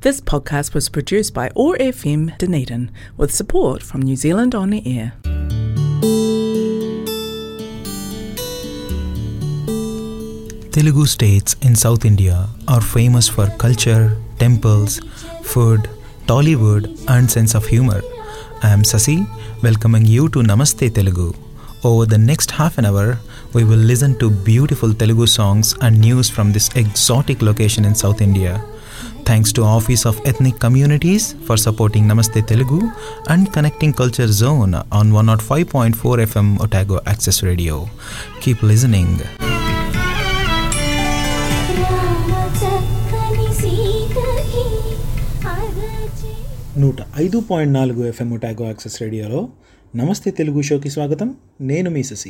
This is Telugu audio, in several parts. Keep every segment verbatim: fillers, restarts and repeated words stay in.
This podcast was produced by O A R F M Dunedin with support from New Zealand On the Air. Telugu states in South India are famous for culture, temples, food, Tollywood and sense of humor. I am Sasi, welcoming you to Namaste Telugu. Over the next half an hour, we will listen to beautiful Telugu songs and news from this exotic location in South India. Thanks to Office of Ethnic Communities for supporting Namaste Telugu and connecting Culture Zone on one oh five point four F M Otago Access Radio. Keep listening. నూట ఐదు పాయింట్ నాలుగు ఎఫ్ఎం ఒటాగో యాక్సెస్ రేడియోలో నమస్తే తెలుగు షోకి స్వాగతం. నేను మీ శశి.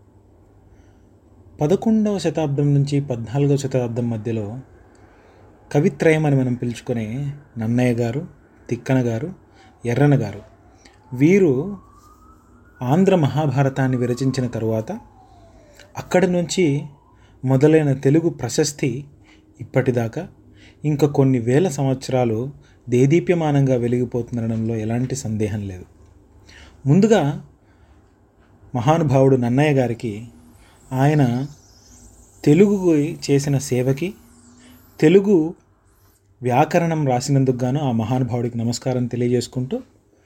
పదకొండవ శతాబ్దం నుంచి పద్నాలుగవ శతాబ్దం మధ్యలో కవిత్రయం అని మనం పిలుచుకునే నన్నయ్య గారు, తిక్కన గారు, ఎర్రన గారు వీరు ఆంధ్ర మహాభారతాన్ని విరచించిన తరువాత అక్కడి నుంచి మొదలైన తెలుగు ప్రశస్తి ఇప్పటిదాకా ఇంకా కొన్ని వేల సంవత్సరాలు దేదీప్యమానంగా వెలిగిపోతుందనడంలో ఎలాంటి సందేహం లేదు. ముందుగా మహానుభావుడు నన్నయ్య గారికి ఆయన తెలుగుకు చేసిన సేవకి, తెలుగు వ్యాకరణం రాసినందుకు గాను ఆ మహానుభావుడికి నమస్కారం తెలియజేసుకుంటూ,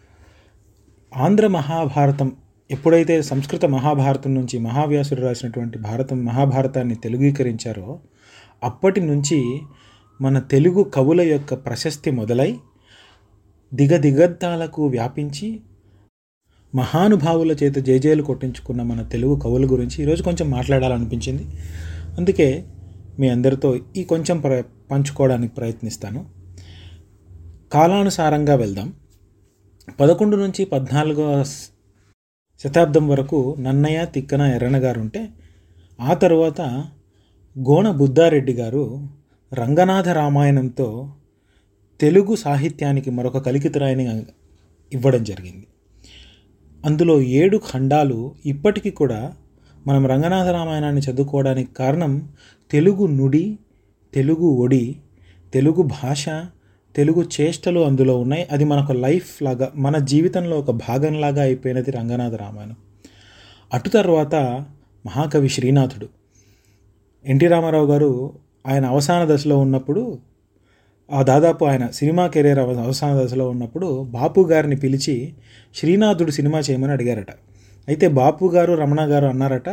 ఆంధ్ర మహాభారతం ఎప్పుడైతే సంస్కృత మహాభారతం నుంచి మహావ్యాసుడు రాసినటువంటి భారతం మహాభారతాన్ని తెలుగీకరించారో అప్పటి నుంచి మన తెలుగు కవుల యొక్క ప్రశస్తి మొదలై దిగదిగంతాలకు వ్యాపించి మహానుభావుల చేత జయజయలు కొట్టించుకున్న మన తెలుగు కవుల గురించి ఈరోజు కొంచెం మాట్లాడాలనిపించింది. అందుకే మీ అందరితో ఈ కొంచెం ప్ర పంచుకోవడానికి ప్రయత్నిస్తాను. కాలానుసారంగా వెళ్దాం. పదకొండు నుంచి పద్నాలుగవ శతాబ్దం వరకు నన్నయ్య, తిక్కన, ఎర్రన గారు ఉంటే ఆ తర్వాత గోన బుద్ధారెడ్డి గారు రంగనాథ రామాయణంతో తెలుగు సాహిత్యానికి మరొక కలికితురాయిని ఇవ్వడం జరిగింది. అందులో ఏడు ఖండాలు ఇప్పటికీ కూడా మనం రంగనాథ రామాయణాన్ని చదువుకోవడానికి కారణం తెలుగు నుడి, తెలుగు ఒడి, తెలుగు భాష, తెలుగు చేష్టలు అందులో ఉన్నాయి. అది మనకు లైఫ్ లాగా, మన జీవితంలో ఒక భాగంలాగా అయిపోయినది రంగనాథ రామాయణం. అటు తర్వాత మహాకవి శ్రీనాథుడు, ఎన్టీ రామారావు గారు ఆయన అవసాన దశలో ఉన్నప్పుడు, ఆ దాదాపు ఆయన సినిమా కెరీర్ అవసాన దశలో ఉన్నప్పుడు బాపు గారిని పిలిచి శ్రీనాథుడు సినిమా చేయమని అడిగారట. అయితే బాపు గారు, రమణ గారు అన్నారట,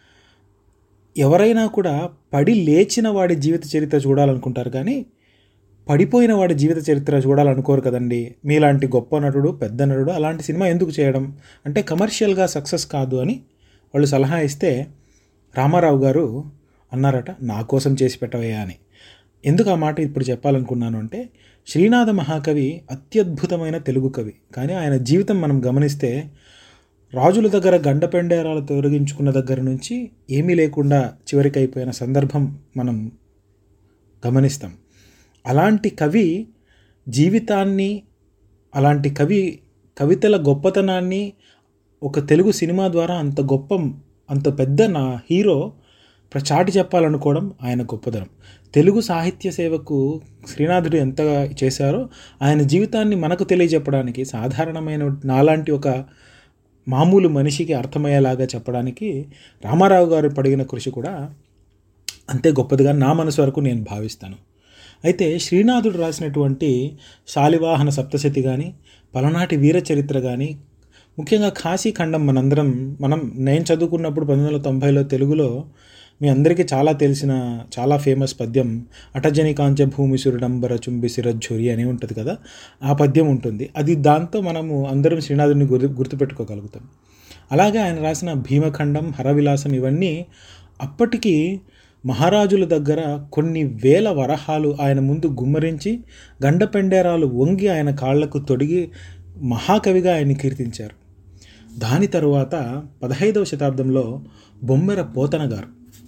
ఎవరైనా కూడా పడి లేచిన వాడి జీవిత చరిత్ర చూడాలనుకుంటారు కానీ పడిపోయిన వాడి జీవిత చరిత్ర చూడాలనుకోరు కదండి, మీలాంటి గొప్ప నటుడు, పెద్ద నటుడు అలాంటి సినిమా ఎందుకు చేయడం, అంటే కమర్షియల్గా సక్సెస్ కాదు అని వాళ్ళు సలహా ఇస్తే రామారావు గారు అన్నారట, నా కోసం చేసి పెట్టవయ్యా అని. ఎందుకు ఆ మాట ఇప్పుడు చెప్పాలనుకున్నాను అంటే, శ్రీనాథ మహాకవి అత్యద్భుతమైన తెలుగు కవి, కానీ ఆయన జీవితం మనం గమనిస్తే రాజుల దగ్గర గండపెండేరాలు తొలగించుకున్న దగ్గర నుంచి ఏమీ లేకుండా చివరికి అయిపోయిన సందర్భం మనం గమనిస్తాం. అలాంటి కవి జీవితాన్ని, అలాంటి కవి కవితల గొప్పతనాన్ని ఒక తెలుగు సినిమా ద్వారా అంత గొప్ప, అంత పెద్ద నా హీరో చాటి చెప్పాలనుకోవడం ఆయన గొప్పదనం. తెలుగు సాహిత్య సేవకు శ్రీనాథుడు ఎంతగా చేశారో ఆయన జీవితాన్ని మనకు తెలియజెప్పడానికి, సాధారణమైన నాలాంటి ఒక మామూలు మనిషికి అర్థమయ్యేలాగా చెప్పడానికి రామారావు గారు పడిన కృషి కూడా అంతే గొప్పదిగా నా మనసు వరకు నేను భావిస్తాను. అయితే శ్రీనాథుడు రాసినటువంటి శాలివాహన సప్తశతి కానీ, పలనాటి వీర చరిత్ర కానీ, ముఖ్యంగా కాశీఖండం మనందరం మనం నేను చదువుకున్నప్పుడు పంతొమ్మిది వందల తొంభైలో తెలుగులో మీ అందరికీ చాలా తెలిసిన చాలా ఫేమస్ పద్యం అటజని కాంచ భూమి సురడంబర చుంబి సిరజ్జోరి అని ఉంటుంది కదా, ఆ పద్యం ఉంటుంది. అది దాంతో మనము అందరం శ్రీనాథుడిని గుర్తు గుర్తుపెట్టుకోగలుగుతాం. అలాగే ఆయన రాసిన భీమఖండం, హరవిలాసం ఇవన్నీ అప్పటికి మహారాజుల దగ్గర కొన్ని వేల వరహాలు ఆయన ముందు గుమ్మరించి గండపెండేరాలు వంగి ఆయన కాళ్లకు తొడిగి మహాకవిగా ఆయన్ని కీర్తించారు. దాని తరువాత పదహైదవ శతాబ్దంలో బొమ్మెర పోతన గారు,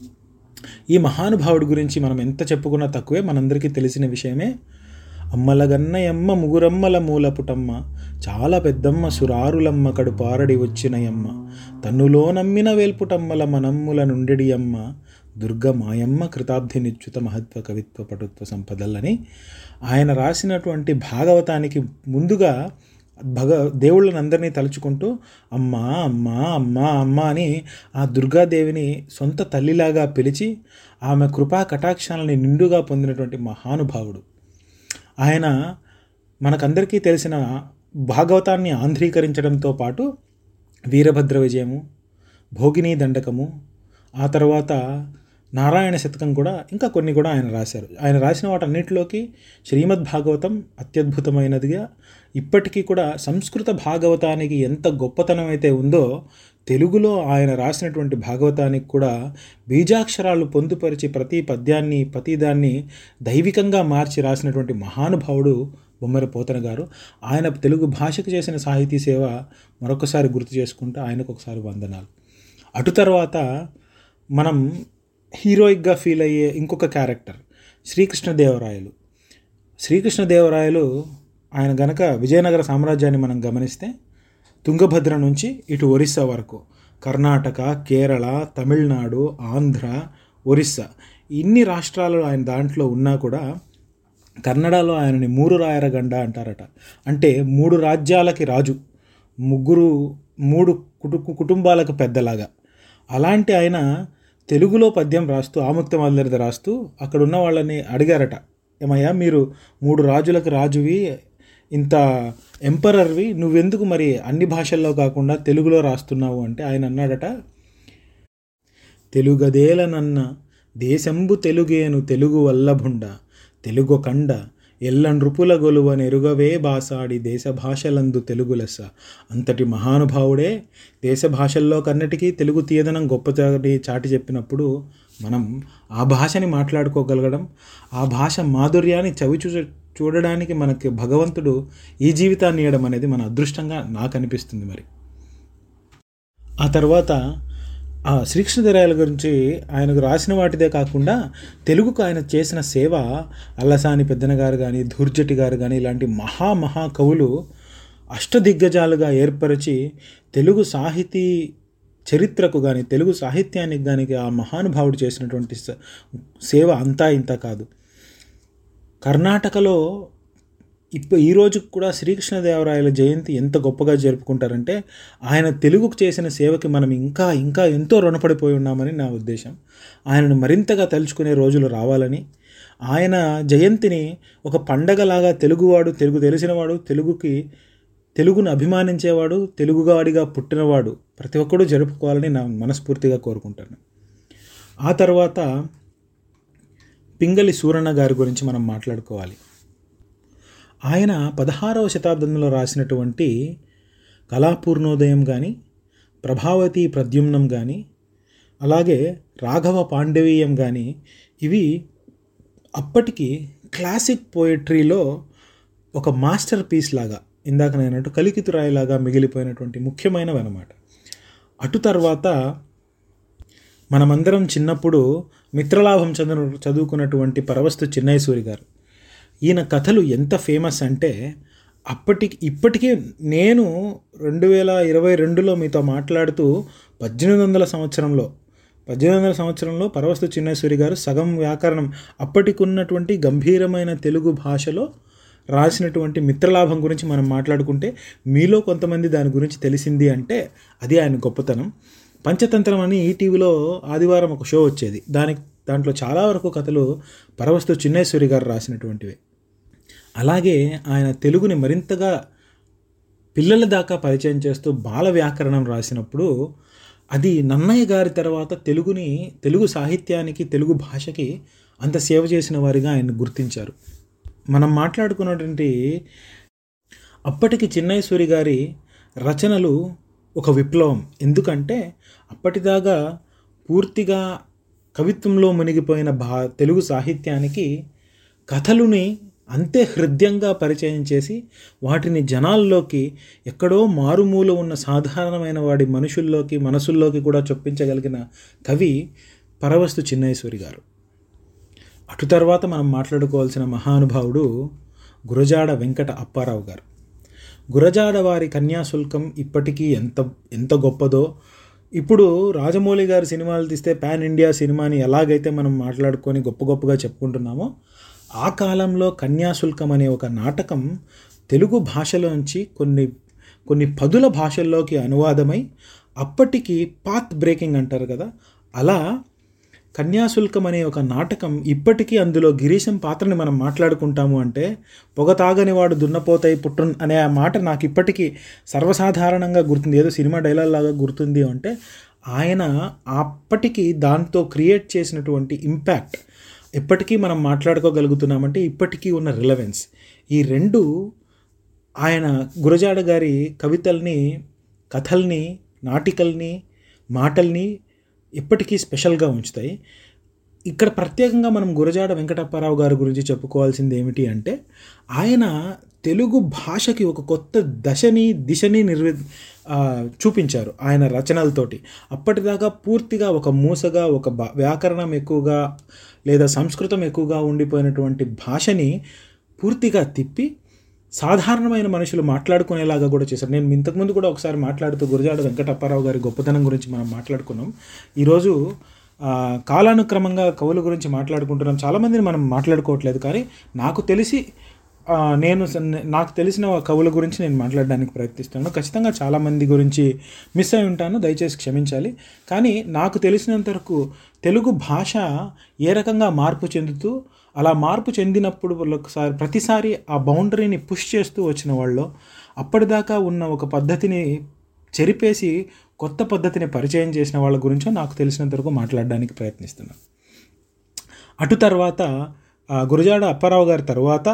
ఈ మహానుభావుడి గురించి మనం ఎంత చెప్పుకున్నా తక్కువే, మనందరికీ తెలిసిన విషయమే. అమ్మలగన్నయమ్మ ముగురమ్మల మూలపుటమ్మ, చాలా పెద్దమ్మ సురారులమ్మ కడు పారడి వచ్చినయమ్మ, తన్నులో నమ్మిన వేల్పుటమ్మల మనమ్ముల నుండెడి అమ్మ, దుర్గ మాయమ్మ కృతాబ్ధి నిచ్యుత మహత్వ కవిత్వ పటుత్వ సంపదలని ఆయన రాసినటువంటి భాగవతానికి ముందుగా భగ దేవుళ్ళని అందరినీ తలుచుకుంటూ అమ్మా అమ్మా అమ్మా అమ్మా అని ఆ దుర్గాదేవిని సొంత తల్లిలాగా పిలిచి ఆమె కృపా కటాక్షాలని నిండుగా పొందినటువంటి మహానుభావుడు ఆయన. మనకందరికీ తెలిసిన భాగవతాన్ని ఆంధ్రీకరించడంతో పాటు వీరభద్ర విజయము, భోగిని దండకము, ఆ తర్వాత నారాయణ శతకం కూడా, ఇంకా కొన్ని కూడా ఆయన రాశారు. ఆయన రాసిన వాటన్నిటిలోకి శ్రీమద్ భాగవతం అత్యద్భుతమైనదిగా, ఇప్పటికీ కూడా సంస్కృత భాగవతానికి ఎంత గొప్పతనం అయితే ఉందో తెలుగులో ఆయన రాసినటువంటి భాగవతానికి కూడా బీజాక్షరాలు పొందుపరిచి ప్రతి పద్యాన్ని ప్రతిదాన్ని దైవికంగా మార్చి రాసినటువంటి మహానుభావుడు బొమ్మర పోతన గారు. ఆయన తెలుగు భాషకు చేసిన సాహితీ సేవ మరొకసారి గుర్తు చేసుకుంటే ఆయనకు ఒకసారి వందనాలు. అటు తర్వాత మనం హీరోయిక్గా ఫీల్ అయ్యే ఇంకొక క్యారెక్టర్ శ్రీకృష్ణదేవరాయలు. శ్రీకృష్ణదేవరాయలు ఆయన గనక విజయనగర సామ్రాజ్యాన్ని మనం గమనిస్తే తుంగభద్ర నుంచి ఇటు ఒరిస్సా వరకు, కర్ణాటక, కేరళ, తమిళనాడు, ఆంధ్ర, ఒరిస్సా ఇన్ని రాష్ట్రాలు ఆయన దాంట్లో ఉన్నా కూడా కన్నడలో ఆయనని మూరు రాయరగండ అంటారట. అంటే మూడు రాజ్యాలకి రాజు, ముగ్గురు మూడు కుటు కుటుంబాలకు పెద్దలాగా. అలాంటి ఆయన తెలుగులో పద్యం రాస్తూ ఆముక్తమాల్యద రాస్తూ అక్కడ ఉన్న వాళ్ళని అడిగారట, ఏమయ్యా మీరు మూడు రాజులకు రాజువి, ఇంత ఎంపరర్వి, నువ్వెందుకు మరి అన్ని భాషల్లో కాకుండా తెలుగులో రాస్తున్నావు అంటే ఆయన అన్నాడట, తెలుగదేలనన్న దేశంబు తెలుగేను తెలుగు వల్లభుండ తెలుగు కండ ఎల్ల నృపుల గొలువని ఎరుగవే బాసాడి దేశ భాషలందు తెలుగు లెస్స. అంతటి మహానుభావుడే దేశ భాషల్లో కన్నటికీ తెలుగు తీయదనం గొప్ప చాటి చెప్పినప్పుడు మనం ఆ భాషని మాట్లాడుకోగలగడం, ఆ భాష మాధుర్యాన్ని చవిచూ చూడడానికి మనకి భగవంతుడు ఈ జీవితాన్ని ఇవ్వడం అనేది మన అదృష్టంగా నాకు అనిపిస్తుంది. మరి ఆ తర్వాత ఆ శ్రీకృష్ణదేవరాయల గురించి ఆయనకు రాసిన వాటిదే కాకుండా తెలుగుకు ఆయన చేసిన సేవ అల్లసాని పెద్దన గారు కానీ, ధూర్జటి గారు కానీ ఇలాంటి మహా మహా కవులు అష్టదిగ్గజాలుగా ఏర్పరిచి తెలుగు సాహితీ చరిత్రకు కానీ తెలుగు సాహిత్యానికి కానీ ఆ మహానుభావుడు చేసినటువంటి సేవ అంతా ఇంత కాదు. కర్ణాటకలో ఇప్పుడు ఈ రోజుకు కూడా శ్రీకృష్ణదేవరాయల జయంతి ఎంత గొప్పగా జరుపుకుంటారంటే ఆయన తెలుగుకు చేసిన సేవకి మనం ఇంకా ఇంకా ఎంతో రుణపడిపోయి ఉన్నామని నా ఉద్దేశం. ఆయనను మరింతగా తలుచుకునే రోజులు రావాలని, ఆయన జయంతిని ఒక పండగలాగా తెలుగువాడు, తెలుగు తెలిసినవాడు, తెలుగుకి తెలుగును అభిమానించేవాడు, తెలుగువాడిగా పుట్టినవాడు ప్రతి ఒక్కరూ జరుపుకోవాలని నా మనస్ఫూర్తిగా కోరుకుంటాను. ఆ తర్వాత పింగళి సూరన్న గారి గురించి మనం మాట్లాడుకోవాలి. ఆయన పదహారవ శతాబ్దంలో రాసినటువంటి కళాపూర్ణోదయం కానీ, ప్రభావతి ప్రద్యుమ్నం కానీ, అలాగే రాఘవ పాండవీయం కానీ ఇవి అప్పటికి క్లాసిక్ పోయట్రీలో ఒక మాస్టర్ పీస్ లాగా, ఇందాక నేనట్టు కలికితురాయిలాగా మిగిలిపోయినటువంటి ముఖ్యమైనవి అన్నమాట. అటు తర్వాత మనమందరం చిన్నప్పుడు మిత్రలాభం చదువు చదువుకున్నటువంటి పరవస్తు చిన్నయసూరి గారు. ఈయన కథలు ఎంత ఫేమస్ అంటే అప్పటికి ఇప్పటికీ నేను రెండు వేల ఇరవై రెండులో మీతో మాట్లాడుతూ పద్దెనిమిది వందల సంవత్సరంలో పద్దెనిమిది వందల సంవత్సరంలో పరవస్తు చిన్నయసూరి గారు సగం వ్యాకరణం అప్పటికి ఉన్నటువంటి గంభీరమైన తెలుగు భాషలో రాసినటువంటి మిత్రలాభం గురించి మనం మాట్లాడుకుంటే మీలో కొంతమంది దాని గురించి తెలిసింది అంటే అది ఆయన గొప్పతనం. పంచతంత్రం అని ఈటీవీలో ఆదివారం ఒక షో వచ్చేది. దానికి దాంట్లో చాలా వరకు కథలు పరవస్తు చిన్నయసూరి గారు రాసినటువంటివి. అలాగే ఆయన తెలుగుని మరింతగా పిల్లల దాకా పరిచయం చేస్తూ బాల వ్యాకరణం రాసినప్పుడు అది నన్నయ్య గారి తర్వాత తెలుగుని తెలుగు సాహిత్యానికి తెలుగు భాషకి అంత సేవ చేసిన వారిగా ఆయన గుర్తించారు. మనం మాట్లాడుకున్నటువంటి అప్పటికి చిన్నయసూరి గారి రచనలు ఒక విప్లవం. ఎందుకంటే అప్పటిదాకా పూర్తిగా కవిత్వంలో మునిగిపోయిన భా తెలుగు సాహిత్యానికి కథలుని అంతే హృదయంగా పరిచయం చేసి వాటిని జనాల్లోకి ఎక్కడో మారుమూల ఉన్న సాధారణమైన వాడి మనుషుల్లోకి మనసుల్లోకి కూడా చొప్పించగలిగిన కవి పరవస్తు చిన్నయసూరి గారు. అటు తర్వాత మనం మాట్లాడుకోవాల్సిన మహానుభావుడు గురజాడ వెంకట అప్పారావు గారు. గురజాడ వారి కన్యాశుల్కం ఇప్పటికీ ఎంత ఎంత గొప్పదో ఇప్పుడు రాజమౌళి గారి సినిమాలు తీస్తే పాన్ ఇండియా సినిమాని ఎలాగైతే మనం మాట్లాడుకొని గొప్ప గొప్పగా చెప్పుకుంటున్నామో, ఆ కాలంలో కన్యాశుల్కం అనే ఒక నాటకం తెలుగు భాషలోంచి కొన్ని కొన్ని పదుల భాషల్లోకి అనువాదమై అప్పటికి పాత్ బ్రేకింగ్ అంటారు కదా, అలా కన్యాశుల్కం అనే ఒక నాటకం ఇప్పటికీ అందులో గిరీశం పాత్రని మనం మాట్లాడుకుంటాము అంటే, పొగ తాగని వాడు దున్నపోతాయి పుట్టున్ అనే ఆ మాట నాకు ఇప్పటికీ సర్వసాధారణంగా గుర్తుంది, ఏదో సినిమా డైలాగ్ లాగా గుర్తుంది. అంటే ఆయన అప్పటికి దాంతో క్రియేట్ చేసినటువంటి ఇంపాక్ట్ ఇప్పటికీ మనం మాట్లాడుకోగలుగుతున్నామంటే ఇప్పటికీ ఉన్న రిలవెన్స్, ఈ రెండు ఆయన గురజాడ గారి కవితల్ని, కథల్ని, నాటికల్ని, మాటల్ని ఇప్పటికీ స్పెషల్గా ఉంచుతాయి. ఇక్కడ ప్రత్యేకంగా మనం గురజాడ వెంకటప్పారావు గారి గురించి చెప్పుకోవాల్సింది ఏమిటి అంటే, ఆయన తెలుగు భాషకి ఒక కొత్త దశని దిశని నిర్వి చూపించారు ఆయన రచనలతోటి. అప్పటిదాకా పూర్తిగా ఒక మూసగా, ఒక వ్యాకరణం ఎక్కువగా లేదా సంస్కృతం ఎక్కువగా ఉండిపోయినటువంటి భాషని పూర్తిగా తిప్పి సాధారణమైన మనుషులు మాట్లాడుకునేలాగా కూడా చేశారు. నేను ఇంతకుముందు కూడా ఒకసారి మాట్లాడుతూ గురజాడ వెంకటప్పారావు గారి గొప్పతనం గురించి మనం మాట్లాడుకున్నాం. ఈరోజు కాలానుక్రమంగా కవుల గురించి మాట్లాడుకుంటున్నాం, చాలామందిని మనం మాట్లాడుకోవట్లేదు. కానీ నాకు తెలిసి నేను నాకు తెలిసిన కవుల గురించి నేను మాట్లాడడానికి ప్రయత్నిస్తున్నాను. ఖచ్చితంగా చాలామంది గురించి మిస్ అయి ఉంటాను, దయచేసి క్షమించాలి. కానీ నాకు తెలిసినంత వరకు తెలుగు భాష ఏ రకంగా మార్పు చెందుతూ, అలా మార్పు చెందినప్పుడు ఒకసారి ప్రతిసారి ఆ బౌండరీని పుష్ చేస్తూ వచ్చిన వాళ్ళు, అప్పటిదాకా ఉన్న ఒక పద్ధతిని చెరిపేసి కొత్త పద్ధతిని పరిచయం చేసిన వాళ్ళ గురించో నాకు తెలిసినంత వరకు మాట్లాడడానికి ప్రయత్నిస్తున్నాను. అటు తర్వాత గురజాడ అప్పారావు గారి తర్వాత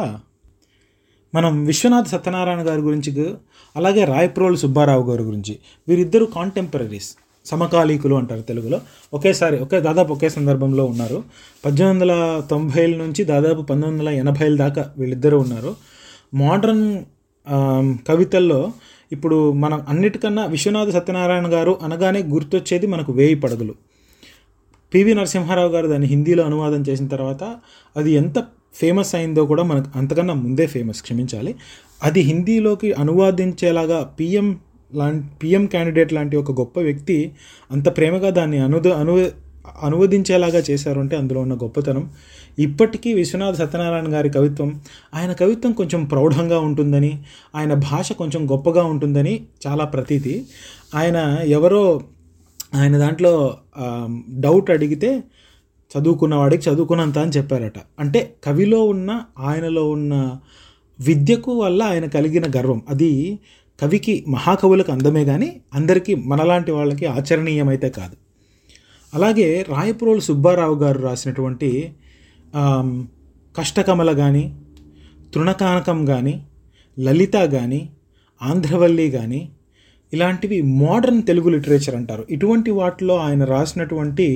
మనం విశ్వనాథ సత్యనారాయణ గారి గురించి, అలాగే రాయప్రోలు సుబ్బారావు గారి గురించి, వీరిద్దరూ కాంటెంపరీస్, సమకాలీకులు అంటారు తెలుగులో. ఒకేసారి ఒకే దాదాపు ఒకే సందర్భంలో ఉన్నారు. పద్దెనిమిది వందల తొంభైల నుంచి దాదాపు పంతొమ్మిది వందల ఎనభైల దాకా వీళ్ళిద్దరూ ఉన్నారు. మోడ్రన్ కవితల్లో ఇప్పుడు మనం అన్నిటికన్నా విశ్వనాథ సత్యనారాయణ గారు అనగానే గుర్తొచ్చేది మనకు వేయి పడగలు. పివి నరసింహారావు గారు దాన్ని హిందీలో అనువాదం చేసిన తర్వాత అది ఎంత ఫేమస్ అయిందో కూడా మనకు అంతకన్నా ముందే ఫేమస్, క్షమించాలి. అది హిందీలోకి అనువాదించేలాగా పిఎం లాంటి పిఎం క్యాండిడేట్ లాంటి ఒక గొప్ప వ్యక్తి అంత ప్రేమగా దాన్ని అనుద అను అనువదించేలాగా చేశారు అంటే అందులో ఉన్న గొప్పతనం. ఇప్పటికీ విశ్వనాథ సత్యనారాయణ గారి కవిత్వం, ఆయన కవిత్వం కొంచెం ప్రౌఢంగా ఉంటుందని, ఆయన భాష కొంచెం గొప్పగా ఉంటుందని చాలా ప్రతీతి. ఆయన ఎవరో ఆయన దాంట్లో డౌట్ అడిగితే చదువుకున్నవాడికి చదువుకున్నంత అని చెప్పారట. అంటే కవిలో ఉన్న, ఆయనలో ఉన్న విద్యకు వల్ల ఆయన కలిగిన గర్వం, అది కవికి, మహాకవులకు అందమే కానీ అందరికీ మనలాంటి వాళ్ళకి ఆచరణీయమైతే కాదు. అలాగే రాయప్రోలు సుబ్బారావు గారు రాసినటువంటి కష్టకమల కానీ, తృణకానకం కానీ, లలిత కానీ, ఆంధ్రవల్లి కానీ, ఇలాంటివి మోడర్న్ తెలుగు లిటరేచర్ అంటారు. ఇటువంటి వాటిలో ఆయన రాసినటువంటి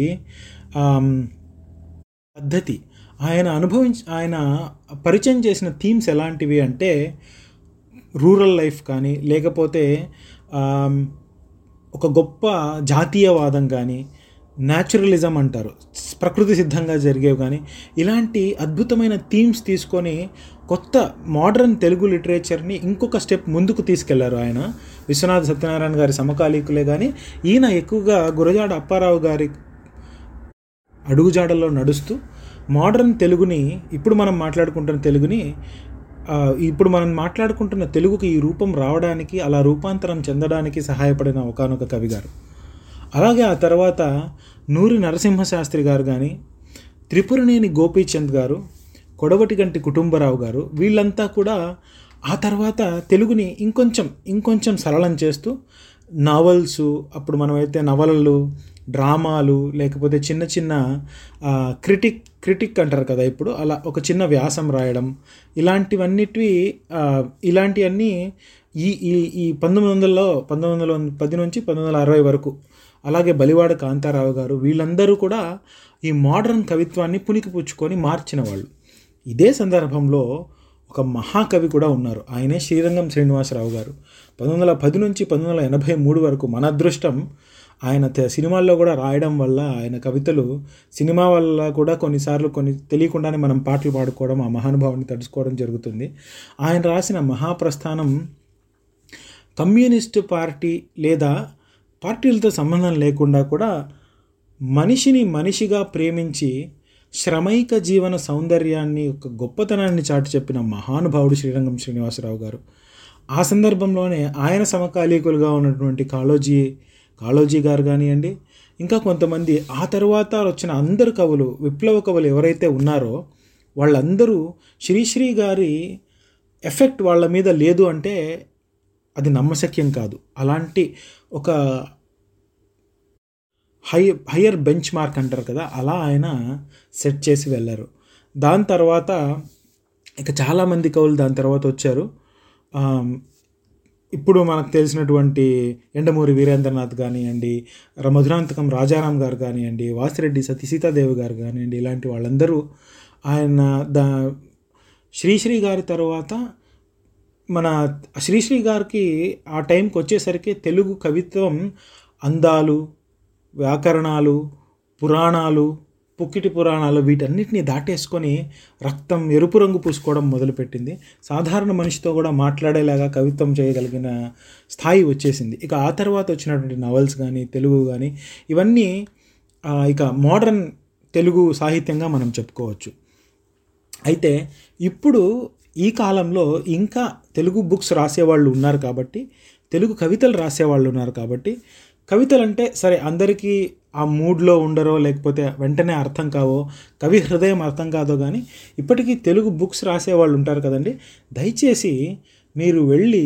పద్ధతి, ఆయన అనుభవించి ఆయన పరిచయం చేసిన థీమ్స్ ఎలాంటివి అంటే రూరల్ లైఫ్ కానీ, లేకపోతే ఒక గొప్ప జాతీయవాదం కానీ, న్యాచురలిజం అంటారు, ప్రకృతి సిద్ధంగా జరిగేవి కానీ, ఇలాంటి అద్భుతమైన థీమ్స్ తీసుకొని కొత్త మోడర్న్ తెలుగు లిటరేచర్ని ఇంకొక స్టెప్ ముందుకు తీసుకెళ్లారు ఆయన. విశ్వనాథ సత్యనారాయణ గారి సమకాలీకులే కానీ ఈయన ఎక్కువగా గురజాడ అప్పారావు గారి అడుగుజాడల్లో నడుస్తూ మోడర్న్ తెలుగుని, ఇప్పుడు మనం మాట్లాడుకుంటున్న తెలుగుని, ఇప్పుడు మనం మాట్లాడుకుంటున్న తెలుగుకి ఈ రూపం రావడానికి, అలా రూపాంతరం చెందడానికి సహాయపడిన ఒకానొక కవి గారు. అలాగే ఆ తర్వాత నూరి నరసింహశాస్త్రి గారు కానీ, త్రిపురనేని గోపీచంద్ గారు, కొడవటిగంటి కుటుంబరావు గారు, వీళ్ళంతా కూడా ఆ తర్వాత తెలుగుని ఇంకొంచెం ఇంకొంచెం సరళం చేస్తూ నావల్సు, అప్పుడు మనమైతే నవలలు, డ్రామాలు, లేకపోతే చిన్న చిన్న క్రిటిక్ క్రిటిక్ అంటారు కదా ఇప్పుడు, అలా ఒక చిన్న వ్యాసం రాయడం, ఇలాంటివన్నిటివి ఇలాంటివన్నీ ఈ ఈ ఈ పంతొమ్మిది వందలలో పంతొమ్మిది వందల పది నుంచి పంతొమ్మిది వందల అరవై వరకు, అలాగే బలివాడ కాంతారావు గారు, వీళ్ళందరూ కూడా ఈ మోడర్న్ కవిత్వాన్ని పుణికిపుచ్చుకొని మార్చిన వాళ్ళు. ఇదే సందర్భంలో ఒక మహాకవి కూడా ఉన్నారు, ఆయనే శ్రీరంగం శ్రీనివాసరావు గారు. పంతొమ్మిది వందల పది నుంచి పంతొమ్మిది వందల ఎనభై మూడు వరకు మన అదృష్టం, ఆయన సినిమాల్లో కూడా రాయడం వల్ల, ఆయన కవితలు సినిమా వల్ల కూడా కొన్నిసార్లు కొన్ని తెలియకుండానే మనం పాటలు పాడుకోవడం, ఆ మహానుభావుని తడుచుకోవడం జరుగుతుంది. ఆయన రాసిన మహాప్రస్థానం కమ్యూనిస్టు పార్టీ లేదా పార్టీలతో సంబంధం లేకుండా కూడా మనిషిని మనిషిగా ప్రేమించి శ్రమైక జీవన సౌందర్యాన్ని, ఒక గొప్పతనాన్ని చాటి చెప్పిన మహానుభావుడు శ్రీరంగం శ్రీనివాసరావు గారు. ఆ సందర్భంలోనే ఆయన సమకాలీకులుగా ఉన్నటువంటి కాళోజీ కాళోజీ గారు కానివ్వండి, ఇంకా కొంతమంది ఆ తర్వాత వచ్చిన అందరు కవులు, విప్లవ కవులు ఎవరైతే ఉన్నారో వాళ్ళందరూ శ్రీశ్రీ గారి ఎఫెక్ట్ వాళ్ళ మీద లేదు అంటే అది నమ్మశక్యం కాదు. అలాంటి ఒక హై హయ్యర్ బెంచ్ మార్క్ అంటారు కదా, అలా ఆయన సెట్ చేసి వెళ్ళారు. దాని తర్వాత ఇక చాలామంది కవులు దాని తర్వాత వచ్చారు. ఇప్పుడు మనకు తెలిసినటువంటి ఎండమూరి వీరేంద్రనాథ్ కానివ్వండి, మధురాంతకం రాజారాం గారు కానివ్వండి, వాసిరెడ్డి సతీ సీతాదేవి గారు కానివ్వండి, ఇలాంటి వాళ్ళందరూ ఆయన దా శ్రీశ్రీ గారి తర్వాత మన శ్రీశ్రీ గారికి ఆ టైంకి వచ్చేసరికి తెలుగు కవిత్వం అందాలు, వ్యాకరణాలు, పురాణాలు, పుక్కిటి పురాణాలు వీటన్నిటిని దాటేసుకొని రక్తం ఎరుపు రంగు పూసుకోవడం మొదలుపెట్టింది. సాధారణ మనిషితో కూడా మాట్లాడేలాగా కవిత్వం చేయగలిగిన స్థాయి వచ్చేసింది. ఇక ఆ తర్వాత వచ్చినటువంటి నవల్స్ కానీ, తెలుగు కానీ, ఇవన్నీ ఇక మోడర్న్ తెలుగు సాహిత్యంగా మనం చెప్పుకోవచ్చు. అయితే ఇప్పుడు ఈ కాలంలో ఇంకా తెలుగు బుక్స్ రాసేవాళ్ళు ఉన్నారు కాబట్టి, తెలుగు కవితలు రాసేవాళ్ళు ఉన్నారు కాబట్టి, కవితలు అంటే సరే అందరికీ ఆ మూడ్లో ఉండరో, లేకపోతే వెంటనే అర్థం కావో, కవి హృదయం అర్థం కాదో, కానీ ఇప్పటికీ తెలుగు బుక్స్ రాసేవాళ్ళు ఉంటారు కదండి. దయచేసి మీరు వెళ్ళి,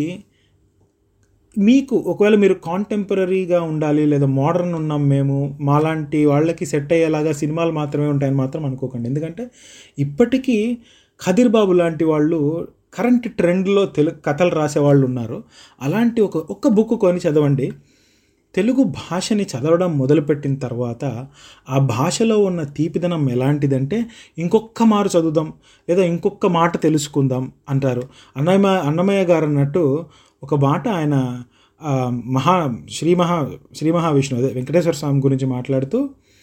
మీకు ఒకవేళ మీరు కాంటెంపరీగా ఉండాలి లేదా మోడర్న్ ఉన్నాం మేము, మాలాంటి వాళ్ళకి సెట్ అయ్యేలాగా సినిమాలు మాత్రమే ఉంటాయని మాత్రం అనుకోకండి. ఎందుకంటే ఇప్పటికీ ఖదీర్ బాబు లాంటి వాళ్ళు కరెంట్ ట్రెండ్లో తెలుగు కథలు రాసేవాళ్ళు ఉన్నారు. అలాంటి ఒక ఒక్క బుక్ కొని చదవండి. తెలుగు భాషని చదవడం మొదలుపెట్టిన తర్వాత ఆ భాషలో ఉన్న తీపిదనం ఎలాంటిదంటే ఇంకొక మారు చదువుదాం లేదా ఇంకొక మాట తెలుసుకుందాం అంటారు. అన్నమయ్య అన్నమయ్య గారు అన్నట్టు ఒక మాట ఆయన మహా శ్రీ మహా శ్రీ మహావిష్ణువు అదే వెంకటేశ్వర స్వామి గురించి మాట్లాడుతూ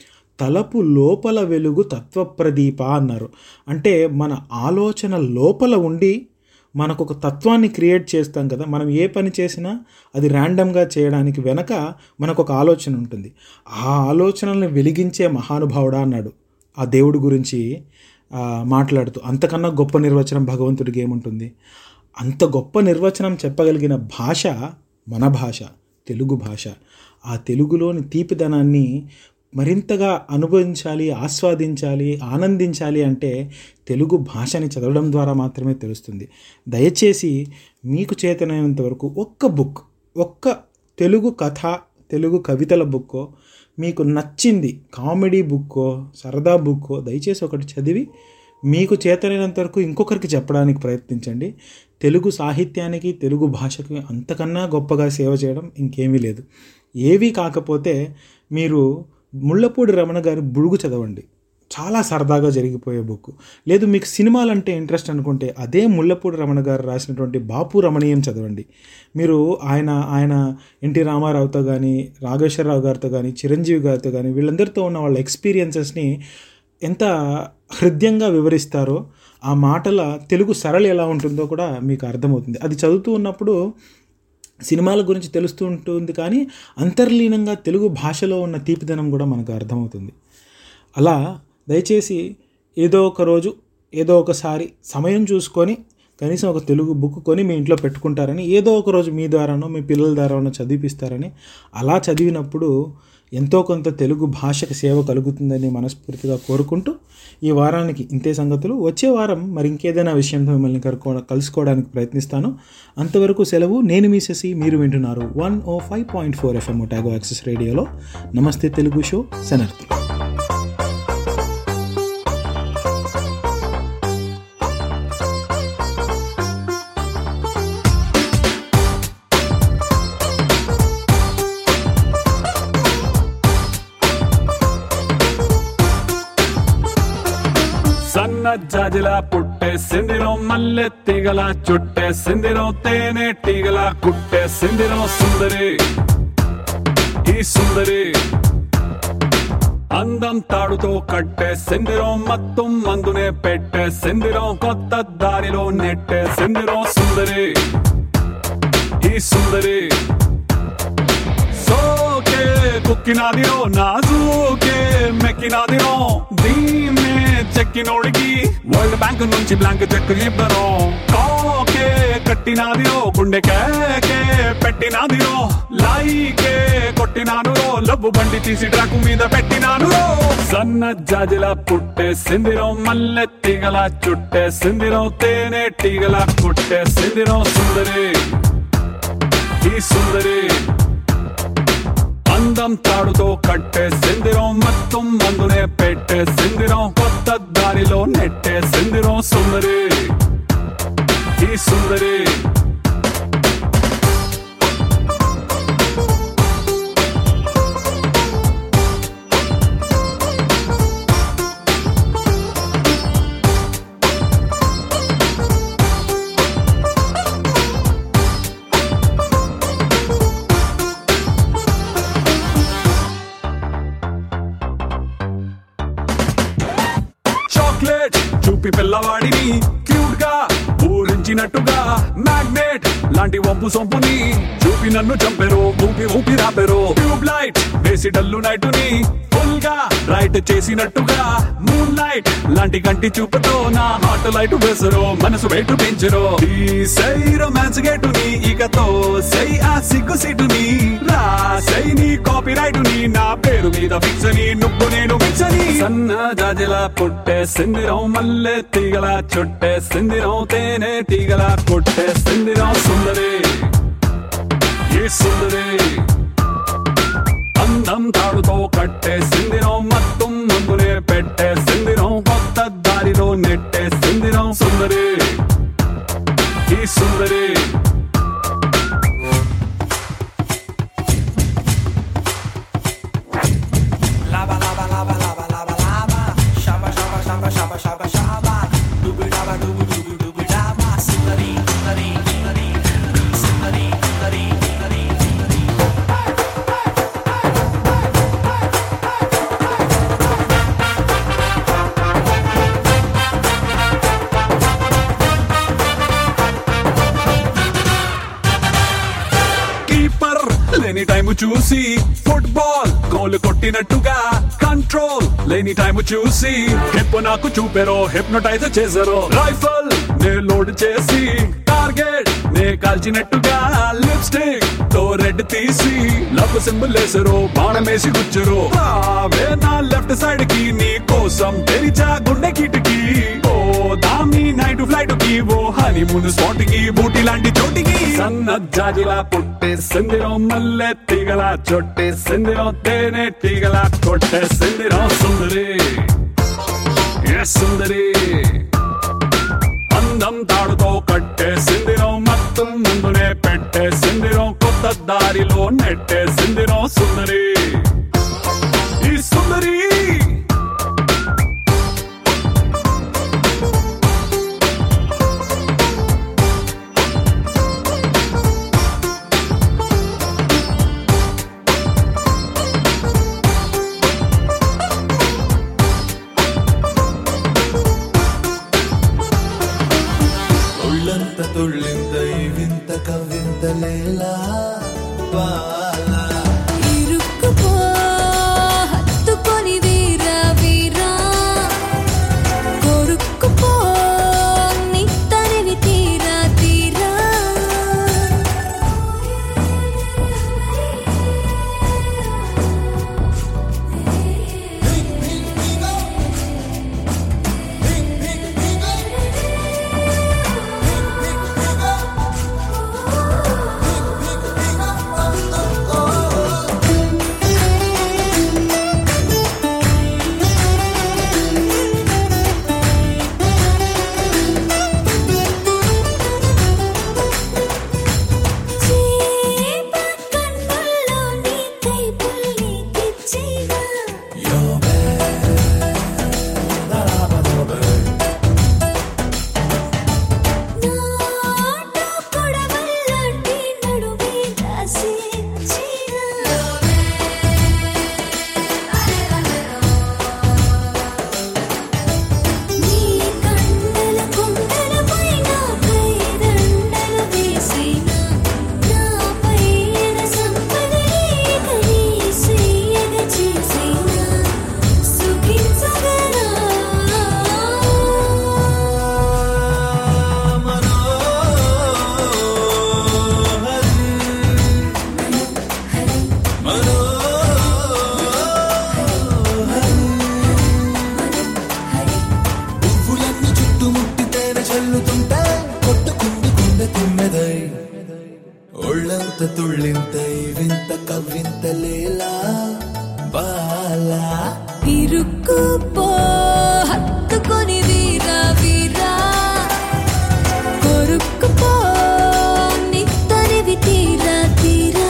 తలపు లోపల వెలుగు తత్వప్రదీప అన్నారు. అంటే మన ఆలోచన లోపల ఉండి మనకు ఒక తత్వాన్ని క్రియేట్ చేస్తాం కదా. మనం ఏ పని చేసినా అది ర్యాండమ్గా చేయడానికి వెనక మనకు ఒక ఆలోచన ఉంటుంది. ఆ ఆలోచనల్ని వెలిగించే మహానుభావుడా అన్నాడు ఆ దేవుడి గురించి మాట్లాడుతూ. అంతకన్నా గొప్ప నిర్వచనం భగవంతుడికి ఏముంటుంది? అంత గొప్ప నిర్వచనం చెప్పగలిగిన భాష మన భాష, తెలుగు భాష. ఆ తెలుగులోని తీపిదనాన్ని మరింతగా అనుభవించాలి, ఆస్వాదించాలి, ఆనందించాలి అంటే తెలుగు భాషని చదవడం ద్వారా మాత్రమే తెలుస్తుంది. దయచేసి మీకు చేతనైనంత వరకు ఒక్క బుక్, ఒక్క తెలుగు కథ, తెలుగు కవితల బుక్కో, మీకు నచ్చింది కామెడీ బుక్కో, సరదా బుక్కో దయచేసి ఒకటి చదివి మీకు చేతనైనంత వరకు ఇంకొకరికి చెప్పడానికి ప్రయత్నించండి. తెలుగు సాహిత్యానికి, తెలుగు భాషకి అంతకన్నా గొప్పగా సేవ చేయడం ఇంకేమీ లేదు. ఏవి కాకపోతే మీరు ముళ్ళపూడి రమణ గారి బుడుగు చదవండి, చాలా సరదాగా జరిగిపోయే బుక్. లేదు మీకు సినిమాలంటే ఇంట్రెస్ట్ అనుకుంటే అదే ముళ్ళపూడి రమణ గారు రాసినటువంటి బాపు రమణీయం చదవండి. మీరు ఆయన ఆయన ఎన్టీ రామారావుతో కానీ, రాఘవేశ్వరరావు గారితో కానీ, చిరంజీవి గారితో కానీ వీళ్ళందరితో ఉన్న వాళ్ళ ఎక్స్పీరియన్సెస్ని ఎంత హృదయంగా వివరిస్తారో, ఆ మాటల తెలుగు సరళి ఎలా ఉంటుందో కూడా మీకు అర్థమవుతుంది. అది చదువుతూ ఉన్నప్పుడు సినిమాల గురించి తెలుస్తూ ఉంటుంది, కానీ అంతర్లీనంగా తెలుగు భాషలో ఉన్న తీపిదనం కూడా మనకు అర్థమవుతుంది. అలా దయచేసి ఏదో ఒక రోజు ఏదో ఒకసారి సమయం చూసుకొని కనీసం ఒక తెలుగు బుక్ కొని మీ ఇంట్లో పెట్టుకుంటారని, ఏదో ఒక రోజు మీ ద్వారానో మీ పిల్లల ద్వారానో చదివిపిస్తారని, అలా చదివినప్పుడు ఎంతో కొంత తెలుగు భాషకు సేవ కలుగుతుందని మనస్ఫూర్తిగా కోరుకుంటూ ఈ వారానికి ఇంతే సంగతులు. వచ్చే వారం మరి ఇంకేదైనా విషయంతో మిమ్మల్ని కలుకో కలుసుకోవడానికి ప్రయత్నిస్తాను. అంతవరకు సెలవు. నేను మీ శశి, మీరు వింటున్నారు one o five point four FM Otago access రేడియోలో నమస్తే తెలుగు షో శనార్థి. జాజిలా పుట్టే సిందిరో మల్లె తీగల చుట్టే సిందిరో తేనె టీగల కుట్టే సిందిరో సుందరి ఈ సుందరి అందం తాడుతో కట్టే సిందిరో మత్తం మందునే పెట్టే సిందిరో కొత్త దారిలో నెట్టే సిందిరో సుందరి ఈ సుందరి సో సొక్కినాదిరో నాజూకే మెక్కినాదిరో దీన్నే చెక్కినోడికి వరల్డ్ బ్యాంక్ నుంచి బ్లాంక్ చెక్ ఇవ్వరు కాకే కట్టినాదిరో గుండె కేకే పెట్టినాదిరో లైకే కొట్టినాను లబ్బు బండి తీసి ట్రాకు మీద పెట్టినాను సన్న జాజిలా పుట్టే సిందిరో మల్లె తీగల చుట్టే సిందిరో తేనె తీగల కొట్టే సిందిరో సుందరి ఈ సుందరి అందం తాడుతో కట్టే సిందిరో మొత్తం మందునే పెట్టే సిందిరో కొత్త దారిలో నెట్టే సిందిరో సుందరి ఈ సుందరి చూపి పిల్లవాడిని క్యూట్ గా ఊరించినట్టుగా మ్యాగ్నెట్ లాంటి వంపు సొంపుని చూపి నన్ను చంపెరు ఊపి ఊపి రాపెరు ట్యూబ్ లైట్ వేసి డల్లు నైట్ ని ఫుల్ గా రైట్ చేసినట్టుగా మూన్ లైట్ లాంటి కంటి చూపుతో నా హార్ట్ లైట్ వేసరు మనసు వెయిట్ పెంచరు సై రొమాన్స్ గేటుని ఇకతో సై ఆ సిగ్గు సీటుని రాసై నీ కాపీ రైట్ ని నా పేరు మీద ఫిక్స్ అని నువ్వు నేను ఫిక్స్ అని సన్న జాజిలా పుట్టే సిందిరం మల్లె తీగల చుట్టే సిందిరం తేనె తీగల కొట్టే సిందిరం సుందరి ఈ సుందరి అందం తాడుతో కట్టే సిందిరం మొత్తం ముందునే పెట్టే సిందిరం కొత్త దారిలో నెట్టే సిందిరం సుందరి ఈ సుందరి లేని టైము చూసి ఫుట్బాల్ గోల్ కొట్టినట్టుగా కంట్రోల్ లేని టైము చూసి హిప్ నాకు చూపెరో హిప్నోటైజ్ చేసారో రైఫల్ నే లోడ్ చేసి టార్గెట్ నే కాల్చినట్టుగా లిప్స్టిక్ తో రెడ్ తీసి లవ్ సింబల్ వేసారో బాణమేసి గుచ్చరు రావే నా లెఫ్ట్ సైడ్ కి నీ కోసం తెరిచా గుండె కిటికి ఓ దామి నైట్ ఫ్లైట్ కి ఓ హనీమూన్ స్పాట్ కి బూటి లాంటి చోటికి సన్న జాజిలా పుట్టే సిందిరం మల్లె తీగల చొట్టే సిందిరం తేనె తీగల కొట్టే సిందిరం సుందరి ఏ సుందరి అందం తాడుతో కట్టే సిందిరం మొత్తం ముందునే పెట్టే సిందిరం కొత్త దారిలో నెట్టే సిందిరం సుందరి ఈ సుందరి తుళ్ళింత ఈ వింత కవింత లేలా ఇరుక్కుపో హత్తుకొని వీరా వీరా కొరుక్కుపో నీ తరివి తీరా తీరా తుల్లుతుంటే కొట్టుకుంది గుండె తుమ్మెదై ఒళ్ళంత తుళ్ళింతై వింత కవ్వింత లేలా బాలా ఇరుక్కుపో హత్తుకొని వీరా వీరా కొరుక్కుపో నిత్తరివి తీరా తీరా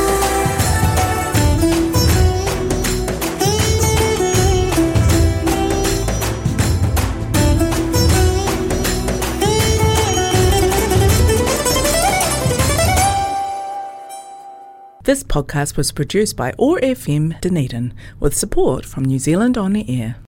This podcast was produced by O A R F M Dunedin with support from New Zealand On the Air.